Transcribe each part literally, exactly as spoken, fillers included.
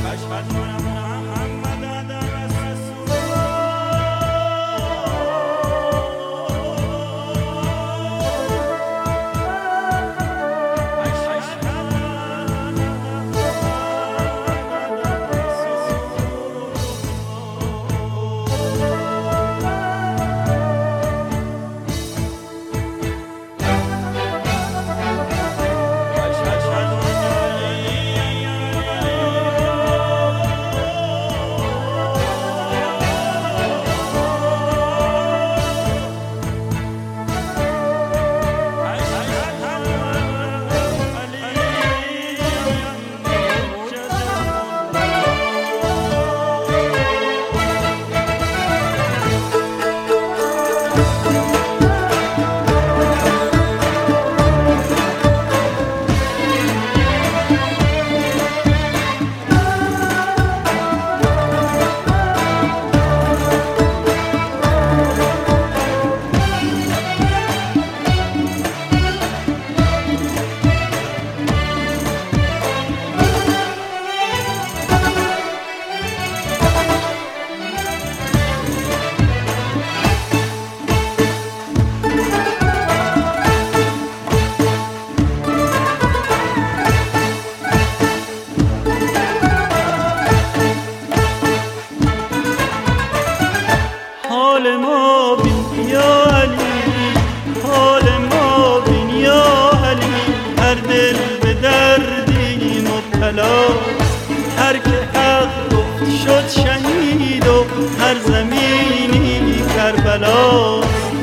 هر که حق گفت شد شهید و هر زمینی کربلا.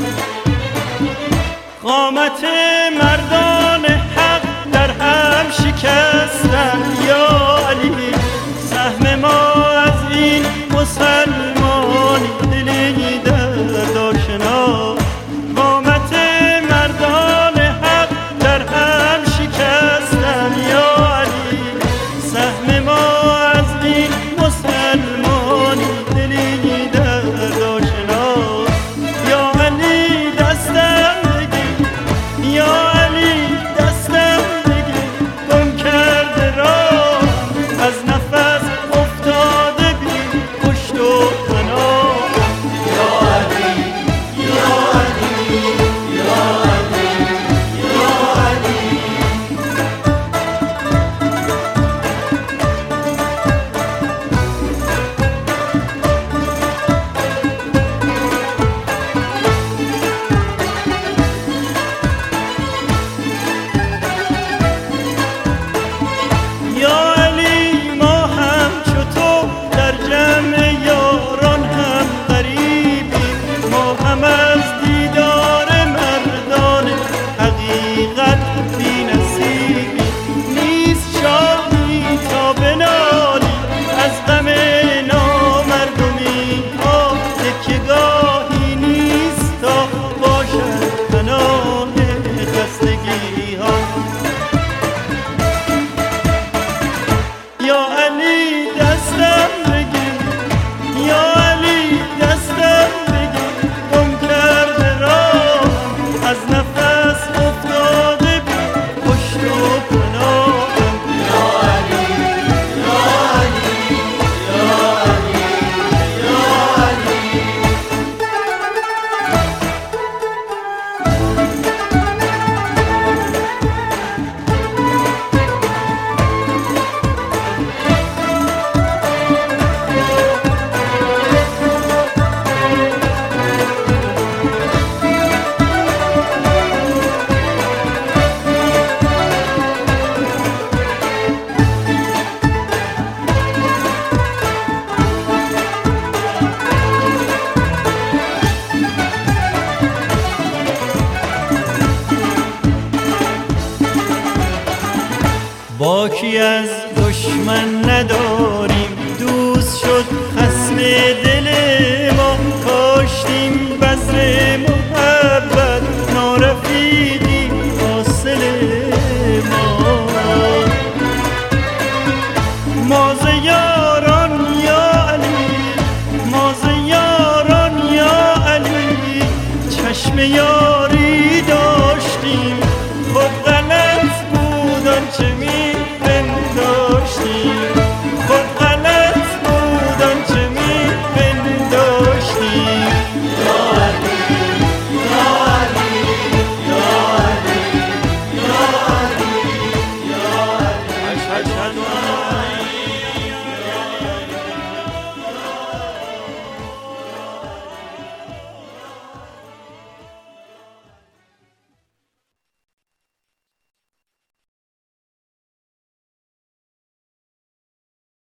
قامت مردان حق در هم شکستن یا علی، سهم ما از این مسلمانی دلی درد آشنا. قامت مردان حق در هم شکستن یا علی، سهم ما از این مسلمانی دلی درد آشنا. یا علی دستم بگیر، یا علی دستم بگیر، گم کرده راه از نفس افتاده بی پشت و پناه. یا علی یا علی یا علی یا علی. یا علی ما هم چو تو در جمع یاران هم غریبیم، ما هم از دیدار مردان حقیقت بی نصیبیم. نیست شادی تا بنالی از غم نامردمی ها، تکیه‌گاهی نیست تا باشد پناه خستگی ها. یا علی دستم بگیر، یا علی دستم بگیر، گم کرده راه از نفس افتاده بی پشت و پناه. یا علی یا علی یا علی یا علی. باکی از دشمن نداریم، دوست شد خصم دل